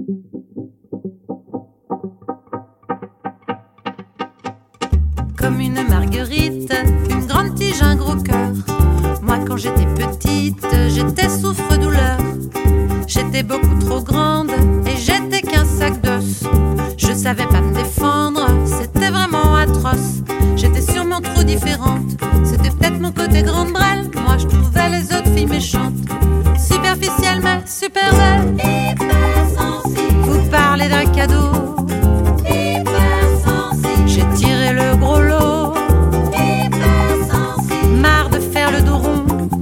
Comme une marguerite, une grande tige, un gros cœur. Moi quand j'étais petite, j'étais souffre-douleur. J'étais beaucoup trop grande et j'étais qu'un sac d'os. Je savais pas me défendre, c'était vraiment atroce. J'étais sûrement trop différente, c'était peut-être mon côté grande brêle. Moi je trouvais les autres filles méchantes, superficielles mais super belles. Vous parlez d'un cadeau, j'ai tiré le gros lot. Marre de faire le dos rond,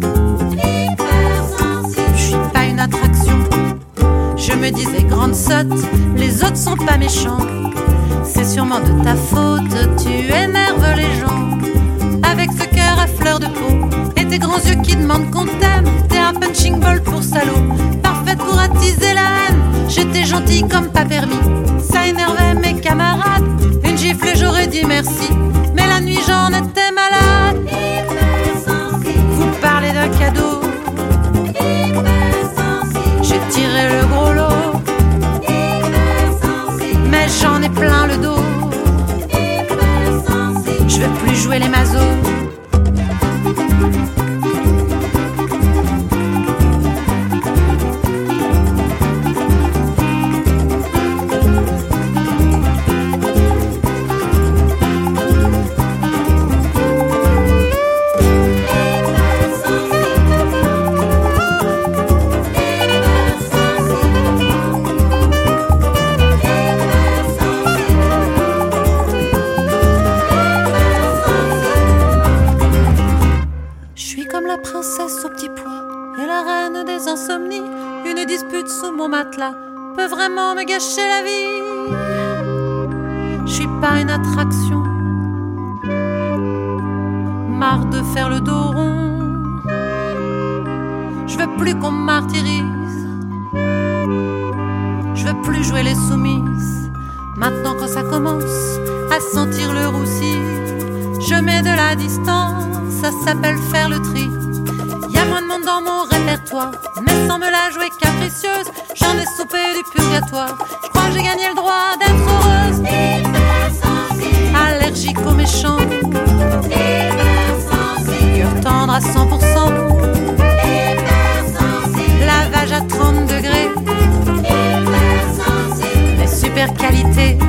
je suis pas une attraction. Je me disais grande sotte, les autres sont pas méchants. C'est sûrement de ta faute, tu énerves les gens. Avec ce cœur à fleur de peau et tes grands yeux qui demandent qu'on t'aime, t'es un punching ball pour salaud, parfaite pour attiser la haine. J'étais gentille comme pas permis, ça énervait mes camarades. Une gifle et j'aurais dit merci, mais la nuit j'en étais malade. Vous parlez d'un cadeau, j'ai tiré le gros lot, mais j'en ai plein le dos. Je veux plus jouer les mazos. Une dispute sous mon matelas peut vraiment me gâcher la vie. Je suis pas une attraction, marre de faire le dos rond. Je veux plus qu'on me martyrise, je veux plus jouer les soumises. Maintenant quand ça commence à sentir le roussi, je mets de la distance, ça s'appelle faire le tri. Y'a moins de monde dans mon répertoire, mais sans me la jouer capricieuse, j'en ai soupé du purgatoire. Je crois que j'ai gagné le droit d'être heureuse. Allergique aux méchants, cœur tendre à 100%, lavage à 30 degrés, mais super qualité.